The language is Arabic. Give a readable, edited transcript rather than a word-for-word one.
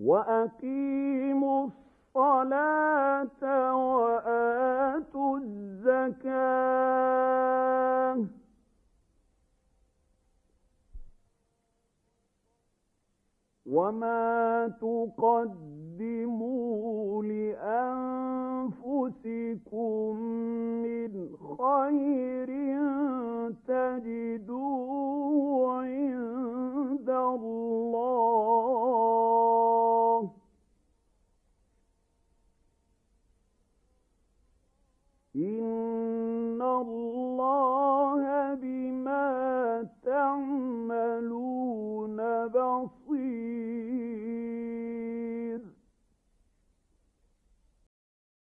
وأقيموا الصلاة وآتوا الزكاة وما تقدموا لأنفسكم من خير تجدوه عند الله إن